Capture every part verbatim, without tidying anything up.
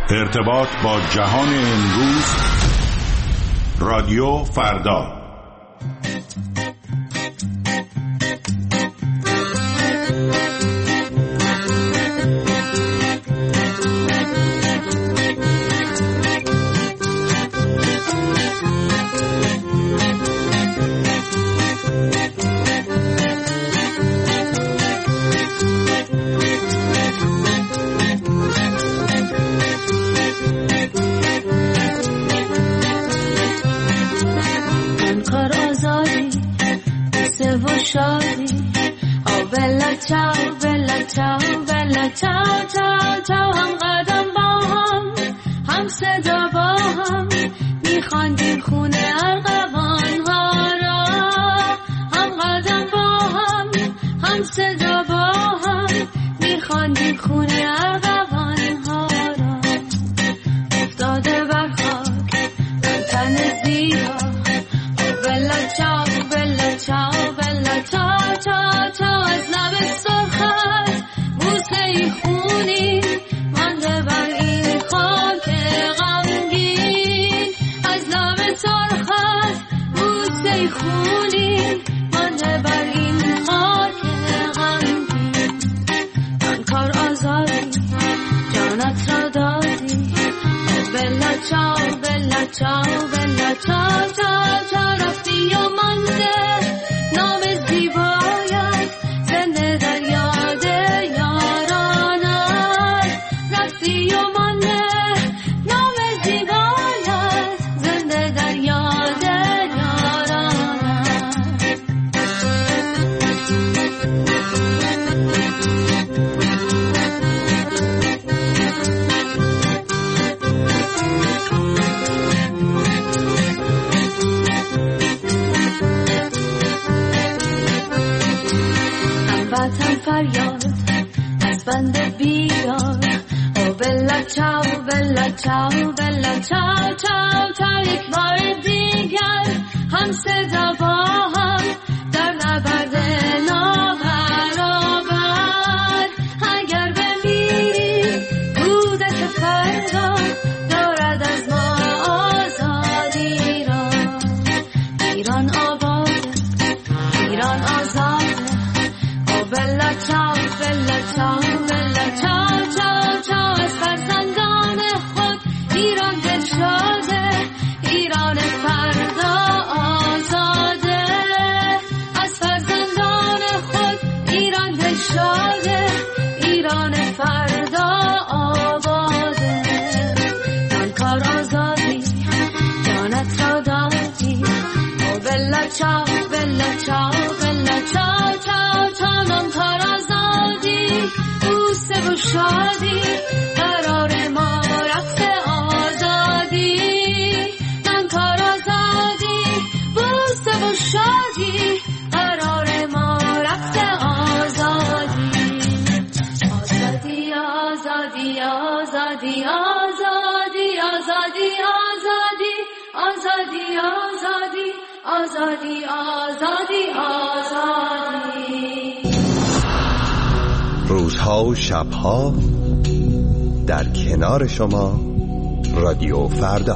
ارتباط با جهان امروز. رادیو فردا. چاو بلا چاو بلا چاو چاو چاو هم قدم با هم هم صدا با هم میخواندیم خونه ارغوان ها را، هم قدم با هم هم صدا با هم میخواندیم خونه ارغوان ها را. افتاده بر خاک تن زیبا بلا چاو بلا چاو بلا چاو چاو چاو از لب سرخت بوسه خونی مانده بر این خاک غمگین، از لب سرخت بوسه خونی مانده بر این خاک غمگین. آن کار آزادی جانت را دادی بلا چاو بلا چاو بلا چاو چاو چاو رفتی و مانده نام زیبایت زنده در یاد یارانت، رفتی و مانده نام زیبایت زنده در یاد یارانت. هموطن فریاد از بند بیدار او بلا چاو بلا چاو بلا چاو چاو چاو یک بار دیگر هم صدا با هم در نبرد نابرابر. اگر بمیری کودک فردا دارد از ما آزادی را. ایران آباد ایران آزاد بلا چاو بلا چاو بلا چاو چاو چاو از فرزندان خود ایران دلشاده، ایران فردا آزاده. از فرزندان خود ایران دلشاده، ایران فردا آباده. آن کار آزادی جانت را دادی بلا چاو بلا چاو بلا چاو چاو چاو. آن کار آزادی بوسه و شادی قرار ما رقص آزادی. آن کار آزادی بوسه و شادی قرار ما رقص آزادی. آزادی آزادی آزادی آزادی آزادی آزادی آزادی آزادی آزادی آزادی. روزها و شبها در کنار شما رادیو فردا.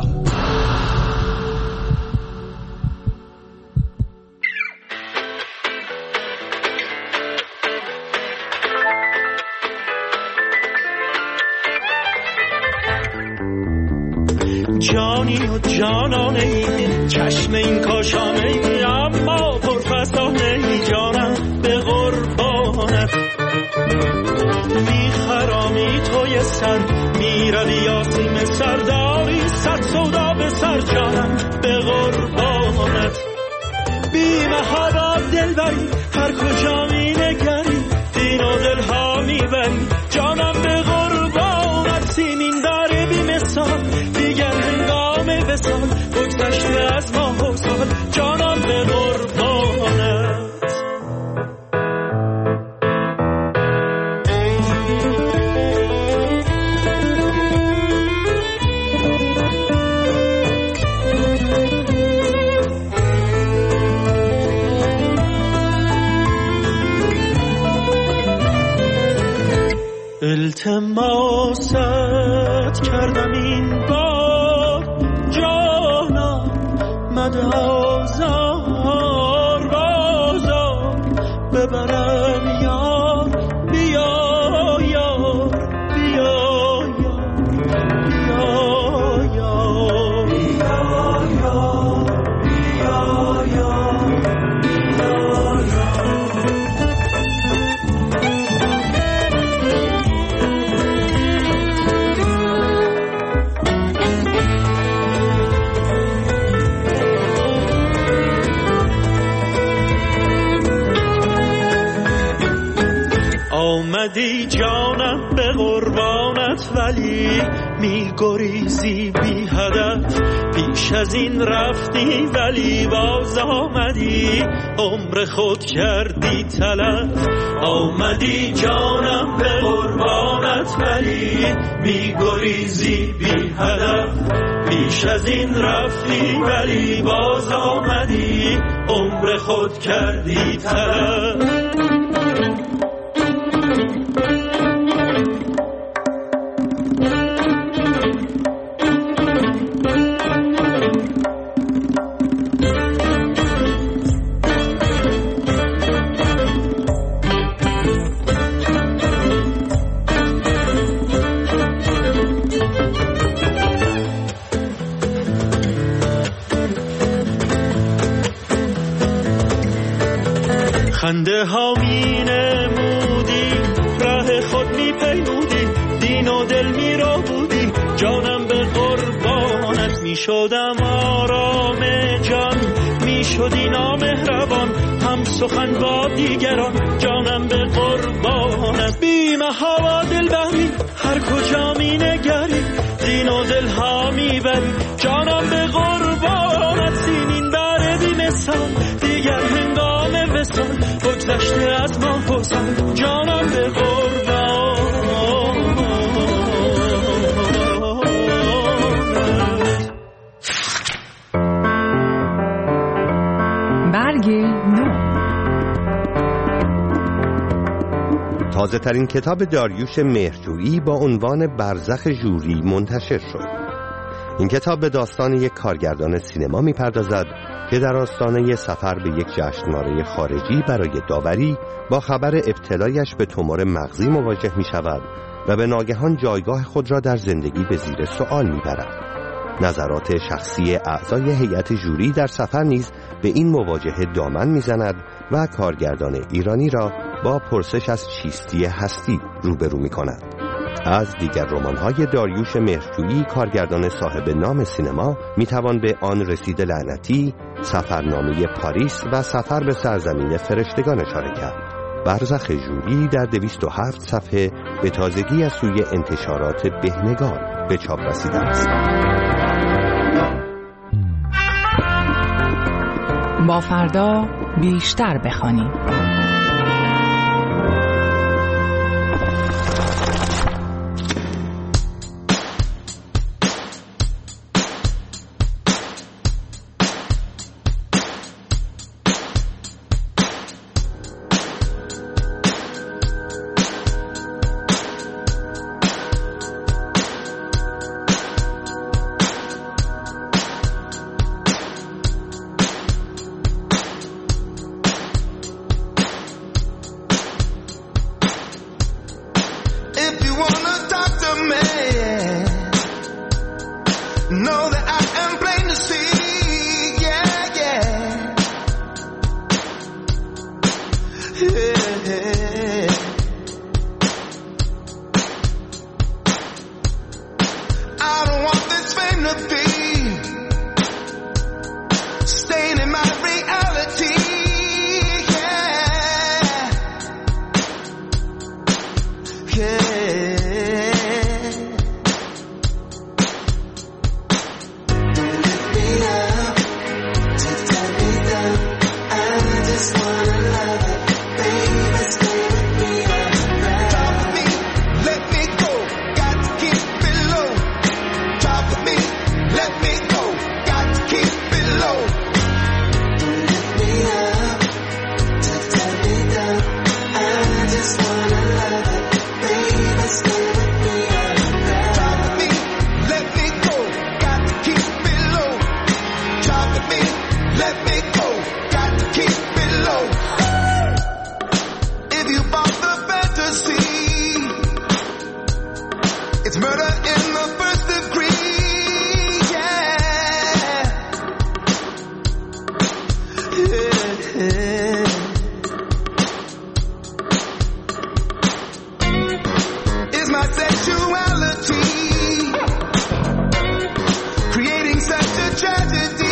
جانی و جانانه ای چشم این کاشانه ای اما پرفسانه ای جانم به قربانت. میخرامی توی سر میروی یاسیم سرداری صد سودا به سر جانم به قربانت. بی محابا دل بری هر کجا می نگری دین و دل ها میبری جانم به قربانت. سیمین داره بی مثال دیگر هنگام وصال بگذشته از ماه و سال جانم به قربانت. التماست خود کردم این بار جانم مده آزار بازار ببرم یار بیا یار بیا یار بیا یار بیا یار بیا آمدی جانم به قربانت ولی می گریزی بی هدف پیش از این رفتی ولی باز آمدی عمر خود کردی تلف آمدی جانم به قربانت ولی می گریزی بی هدف پیش از این رفتی ولی باز آمدی عمر خود کردی تلف خنده ها می نمودی ره خود می پیمودی دین و دل می رو بودی جانم به قربانت می شدم آرام جان می شدی نامهربان هم سخن با دیگران جانم به قربانت بی محابا دل بری هر کجا می نگری دین و دل ها می بری جانم به قربانت سینین بر بی مثال دیگر هنگام وصال بگذشته از ما حسن جانم به قربان برگ نو تازه ترین کتاب داریوش مهرجویی با عنوان برزخ ژوری منتشر شد. این کتاب به داستان یک کارگردان سینما می‌پردازد که در آستانه سفر به یک جشنواره خارجی برای داوری با خبر ابتلایش به تومور مغزی مواجه می‌شود و به ناگهان جایگاه خود را در زندگی به زیر سوال می‌برد. نظرات شخصی اعضای هیئت ژوری در سفر نیز به این مواجهه دامن می‌زند و کارگردان ایرانی را با پرسش از چیستی هستی روبرو می‌کند. از دیگر رمان‌های داریوش مهرجویی کارگردان صاحب نام سینما میتوان به آن رسید لعنتی، سفرنامه پاریس و سفر به سرزمین فرشتگان اشاره کرد. برزخ ژوری در دویست و هفت صفحه به تازگی از سوی انتشارات بهنگار به چاپ رسیده است. با فردا بیشتر بخوانیم. Let It's murder in the first degree. Yeah. Yeah. Is my sexuality creating such a tragedy?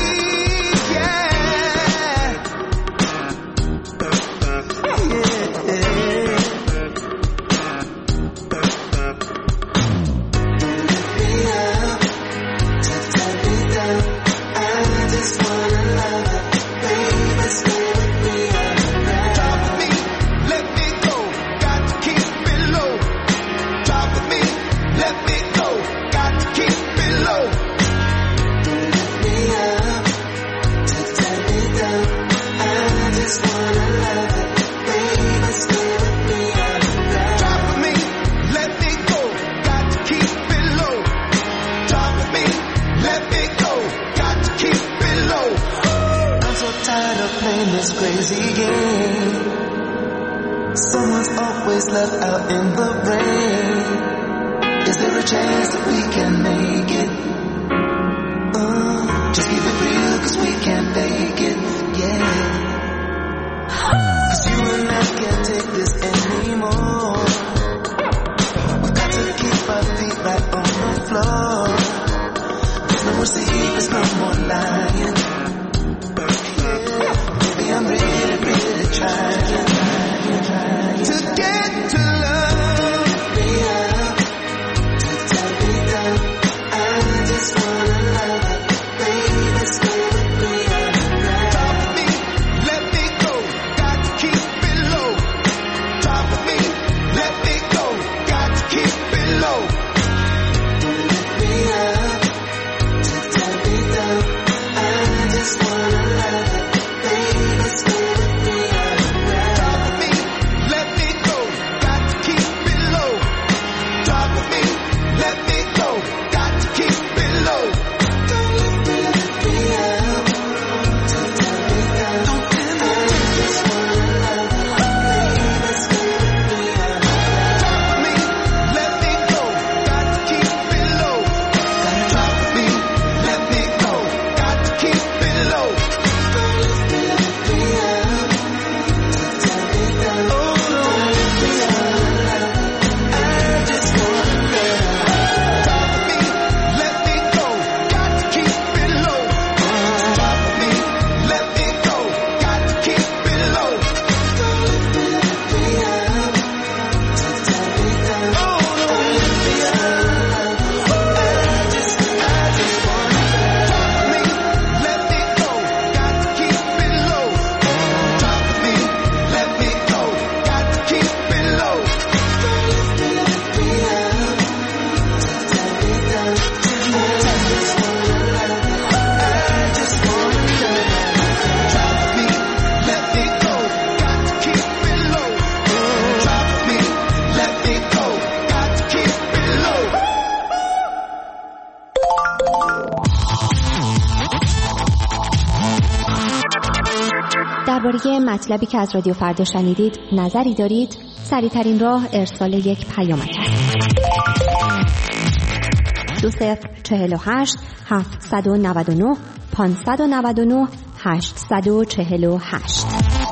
Left out in the rain. Is there a chance that we can make it? Uh, just keep it real, cause we can't fake it, yeah. Cause you and I can't take this anymore. We've got to keep our feet right on the floor. There's no more secrets, no more lying. Yeah. Baby, I'm really, really trying, trying, trying to get to love me up, to tell me down. I just wanna love it, baby, stay with me. Top of me, let me go, got to keep it low. Top of me, let me go, got to keep it low. Lift me up, to tell me down. I just wanna love it, baby, stay with me. Top of me, let me go, got to keep it low. Top of me, let me go, got to keep it low. Don't lift me, lift me up, to tell me down. I just wanna love it, baby, stay with me. Top of me, let me go, got to keep it low. Top of me, let me go, got to keep it low. Don't lift me, lift me up, to tell me down. I just wanna love it. Top of me, let me go, got to keep it low. Top of me, let me go, got to keep it low. Don't lift me, lift me up, to tell me down. I just, I just wanna Top of me, let me go, got to keep it low. Top of me, let me go, got to keep it low. Don't lift me, lift me up, to tell me down. I just wanna love it. I just wanna love it. Top of me, let me go, got to keep it low. Top of me, let me go, got to keep it low. درباره مطلبی که از رادیو فردا شنیدید نظری دارید؟ سریع‌ترین راه ارسال یک پیامک است. دو صفر چهل و هشت هفتصد و نود و نه پانصد و نود و نه هشتصد و چهل و هشت.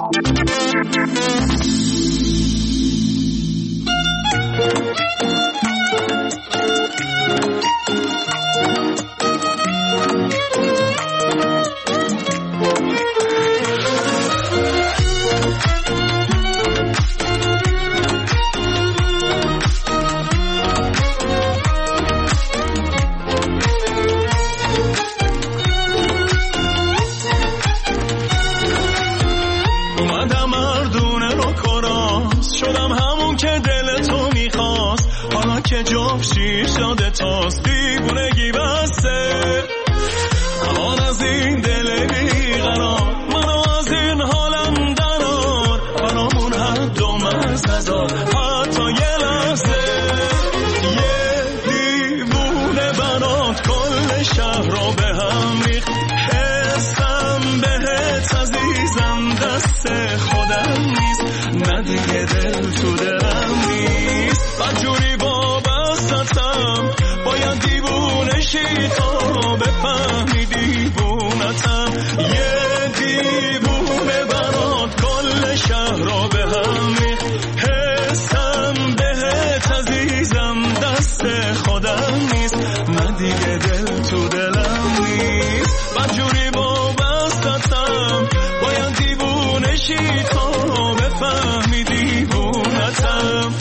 اومدم اردونه رو کراس، شدم همون که دل تو میخواست. حالا که جاب شیر شده تاست، دیوونگی بسته امان از این دل بیقرار. منو از این حالم درار، برامون حد و مرز نزار، حتی یه لحظه. یه دیوونه بنات کل شهر رو به هم ریخت. حسم بهت عزیزم دست خودم نیست، نه دیگه دل تو دلم نیست. بدجوری وابستت وسطم باید دیوونه شی تا بفهمی دیوونتم یه دیوونه برات کل شهر را به هم ریخت حسم بهت عزیزم دست خودم نیست من دیگه دل تو دلم نیست بدجوری وابستم باید دیوونه شی تا بفهمی دیوونتم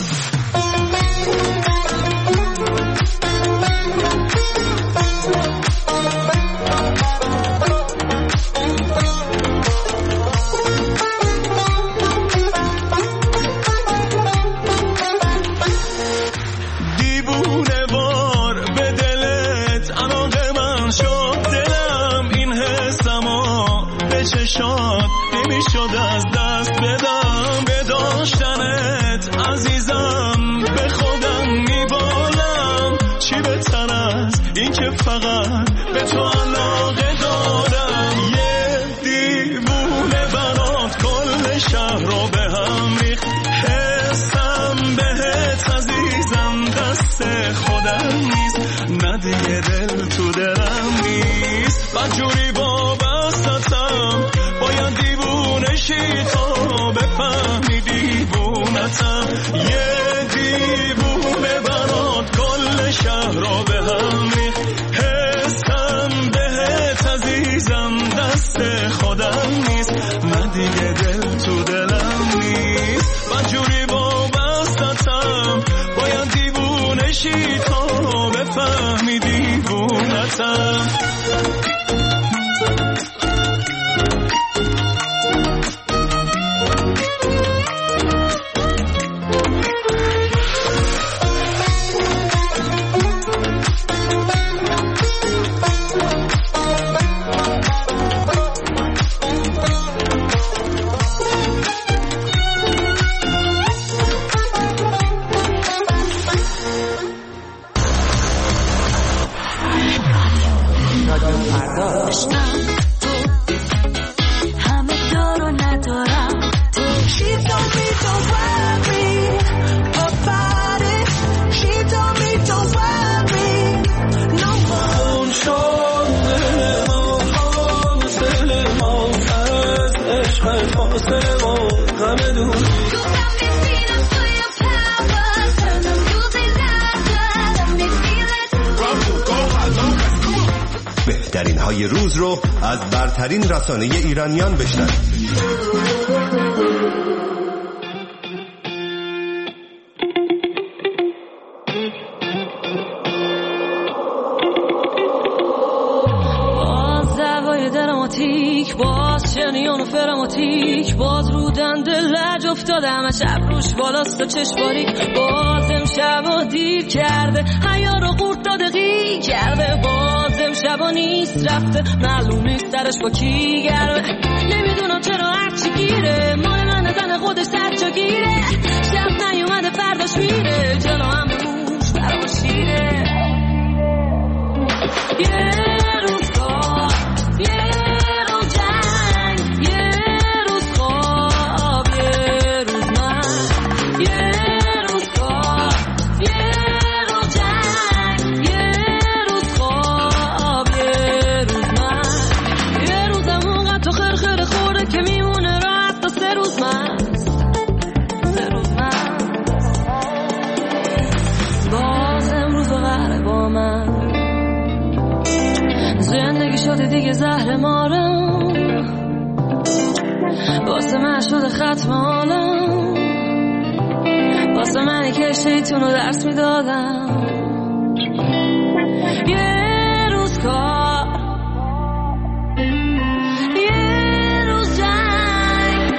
شاد نمیشد از دست بدم به داشتنت عزیزم به خودم میبالم چی بهتر از این که فقط به تو علاقه دارم یه دیوونه برات کل شهر رو به هم ریخت حسم بهت عزیزم دست خودم نیست نه دیگه دل تو دلم نیست بدجوری وابستم باید دیوونه شی تا بفهمی دیوونتم یه دیوونه برات کل شهر را به هم ریخت حسم بهت عزیزم دست خودم نیست من دیگه دل تو دلم نیست بدجوری وابستم باید دیوونه شی تا بفهمی دیوونتم بهترین های روز رو از برترین رسانه ایرانیان بشنوید. دراماتیک باز شنیان و فراماتیک باز رو دنده لج افتاده همه شب روش بالاست و چشم باریک باز امشب و دیر کرده حیا رو قورت داده غی کرده باز امشب و نیست رفته معلوم نیست درش با کی گرمه نمیدونم چرا هرچی گیره مال من زن خودش سر چا گیره شب نیومده فرداش میره جلو هم روش برام شیره یه روز کار یه روز جنگ یه روز خواب یه روز من یه روز کار یه روز جنگ یه روز خواب یه روز من یه روزم اونقدر تو خرخر خورده که میمونه راحت تا سه روز من سه روز من باز امروز و قهره با من زندگی شده دیگه زهر مارم واسه من شده ختم حالم واسه منی که شیطون رو درس میدادم یه روز کار یه روز جنگ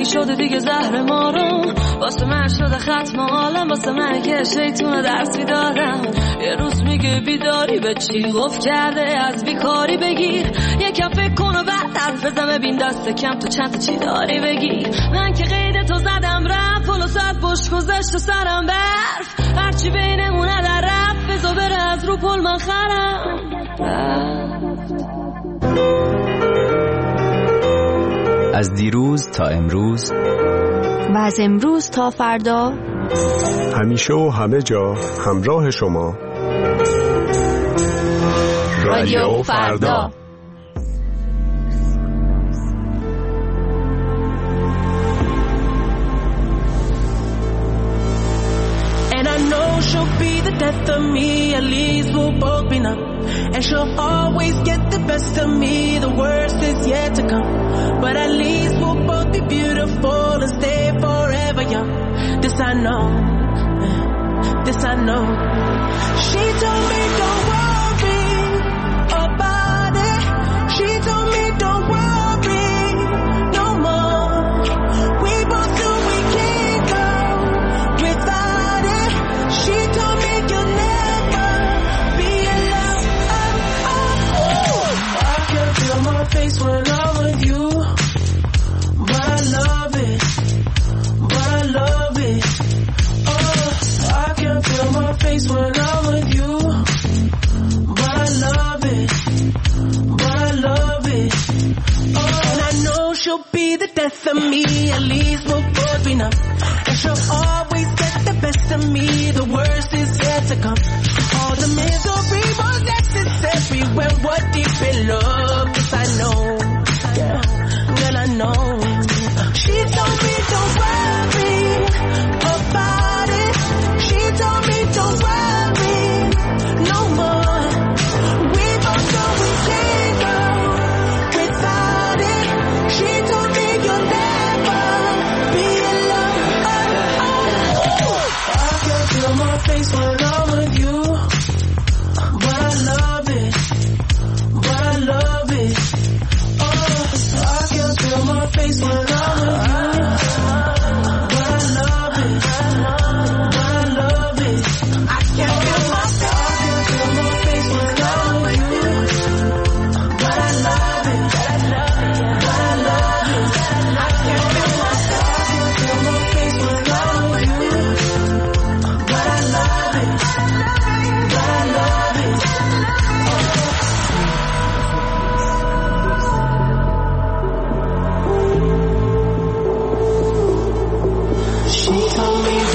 شده دیگه زهر ما رو، واسه من شده ختم عالم، واسه من که شیطون درسی دارم. یه روز میگه بیداری به چی گفت کرده، از بیکاری بگیر یکم فکر کن و بعد حرف بزن، ببین دست کم تو چند تا چی داری بگیر. من که قید تو زدم رفت، پلو ساعت بش گذشت و سرم برف، هرچی بینمونه در رفت بزا بره از رو پل من خرم. از دیروز تا امروز و از امروز تا فردا، همیشه و همه جا همراه شما، رادیو فردا. And I know she'll be the death of me, at least we'll both be numb. And she'll always get the best of me, the worst is yet to come. But at least we'll both be beautiful and stay forever young. This I know, this I know. She told me don't worry about it. She told me don't worry no more. We both knew we can't go without it. She told me you'll never be alone. Oh, oh, oh. I can feel my face when I'm with you, but I love it, but I love it. Oh, I can feel my face when I'm with you, but I love it, but I love it. Oh, and I know she'll be the death of me, at least we'll both be numb. And she'll always get the best of me, the worst is yet to come. All the misery was necessary when we're deep in love. Yes, I know, yeah, girl, I know. She told me don't worry about it. She told me don't worry no more. We both know we can't go without it. She told me you'll never be alone. Oh, oh, oh. I can feel my face when I'm with you, but I love it, but I love it. Oh, I can feel my face when I'm with you, but I love it, but I love it. I can feel my face when I'm with you, but I love it, but I love it. I can feel my face when I'm with you, but I love it, but I love it. She told me